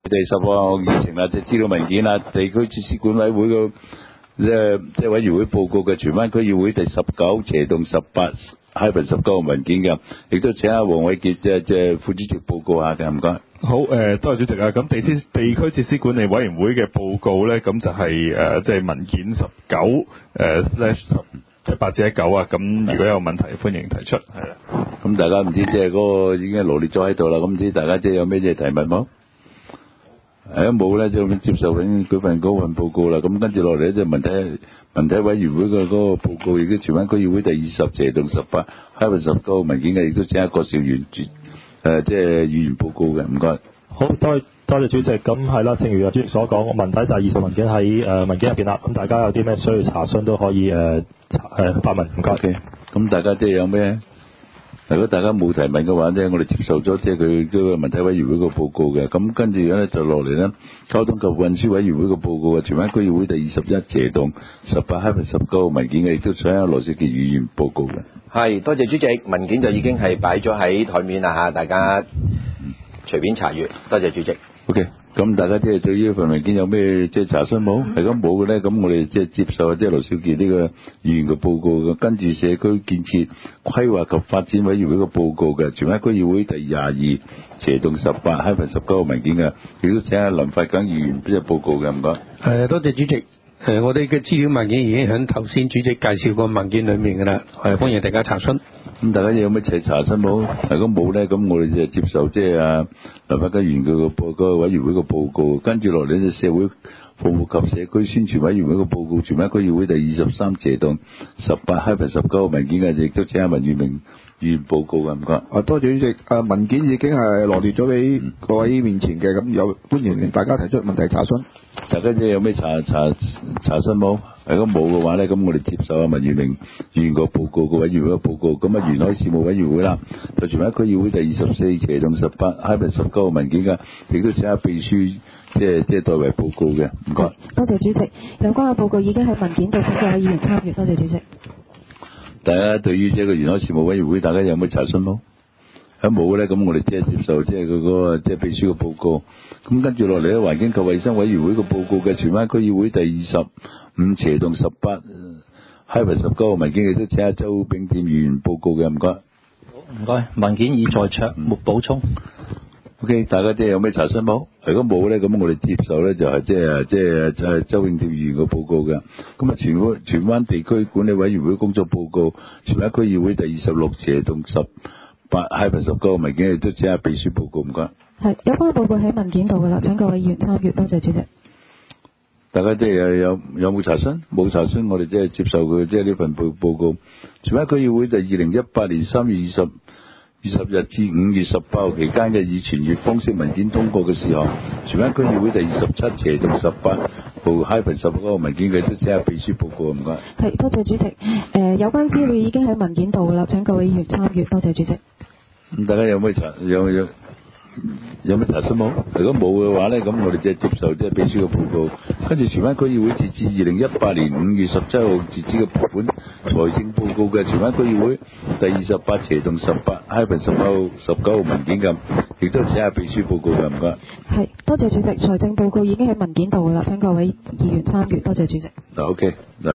第10項議程啦，即係資料文件啦，地區設施管委會個即係委員會報告嘅荃灣區議會第19/18-19個文件嘅，亦都請阿黃偉傑即係副主席報告下嘅，唔該。 好，多謝主席啊。咁地區設施管理委員會嘅報告咧，咁就係即係文件19/18-19啊。咁如果有問題，歡迎提出。係啦。 咁大家唔知即係嗰個已經羅列咗喺度啦。咁唔知大家即係有咩嘢提問冇？如果冇咧，就接受緊嗰份報告啦。咁跟住落嚟咧，就文體委員會嘅嗰個報告，亦都荃灣區議會第20/18-19個文件嘅，亦都請阿郭兆元即係議員報告嘅，唔該。 好，多謝主席。咁係啦，正如阿主席所講，文體第20文件喺文件入邊啦。咁大家有啲咩需要查詢都可以發問，唔該。 咁大家即係有咩？如果大家冇提問嘅話咧，我哋接受咗即係佢嗰個文體委員會個報告嘅。咁跟住咧就落嚟咧，交通及運輸委員會個報告嘅，荃灣區議會第21/18-19個文件嘅，亦都請阿羅少傑議員報告嘅。 係，多謝主席，文件就已經係擺咗喺台面啦嚇，大家隨便查閱。多謝主席。 OK， 咁大家即係對於呢份文件有咩即係查詢冇？係咁冇嘅咧，咁我哋即係接受即係羅少傑呢個議員嘅報告嘅，跟住社區建設規劃及發展委員會嘅報告嘅，荃灣區議會第22/18-19個文件嘅，亦都請阿林發耿議員即係報告嘅，唔該。 多謝主席。我哋嘅資料文件已經喺頭先主席介紹個文件裏面㗎啦，歡迎大家查詢。 咁大家有咩查詢冇？如果冇咧，咁我哋就接受即係阿林發耿議員嗰個委員會嘅報告，跟住落嚟就社會服務及社區宣傳委員會嘅報告，荃灣區議會第23/18-19個文件嘅，亦都請阿文裕明議員報告嘅，唔該。 多謝主席。文件已經係羅列咗俾各位面前嘅，咁有歡迎大家提出問題查詢。 大家即係有咩查詢冇？如果冇嘅話咧，咁我哋接受阿文裕明議員個報告個委員會嘅報告。咁沿海事務委員會啦，就荃灣區議會第24/18-19個文件嘅，亦都請阿秘書即係代為報告嘅，唔該。 多謝主席，有關嘅報告已經喺文件度，請各位議員參閱。多謝主席。 大家對於即係個沿海事務委員會，大家有冇查詢冇？如果冇咧，咁我哋即係接受即係佢嗰個即係秘書嘅報告。咁跟住落嚟咧，環境及衛生委員會嘅報告嘅，荃灣區議會第25/18-19個文件，亦都請阿周炳添議員報告嘅，唔該。 好，唔該。文件已在桌，沒補充。 OK， 大家即係有咩查詢冇？如果冇咧，咁我哋接受咧就係即係周永添議員嘅報告嘅。咁啊，荃灣地區管理委員會工作報告，荃灣區議會第26/18-19個文件，亦都請阿秘書報告，唔該。 係，有關報告喺文件度㗎啦，請各位議員參閱。多謝主席。 大家即係有冇查詢？冇查詢，我哋即係接受佢即係呢份報告。荃灣區議會第2018年3月20日至5月18號期間嘅以傳閱方式文件通過嘅事項，荃灣區議會第27/18-19個文件嘅，都請阿秘書報告，唔該。 係，多謝主席。有關資料已經喺文件度㗎啦，請各位議員參閱。多謝主席。 咁大家有咩有咩查詢冇？如果冇嘅話咧，咁我哋即係接受即係秘書嘅報告。跟住荃灣區議會截至2018年5月17號截止嘅撥款財政報告嘅，荃灣區議會第28/18-19個文件咁，亦都請下秘書報告嘅，唔該。 係，多謝主席。財政報告已經喺文件度㗎啦，請各位議員參閱。多謝主席。 OK。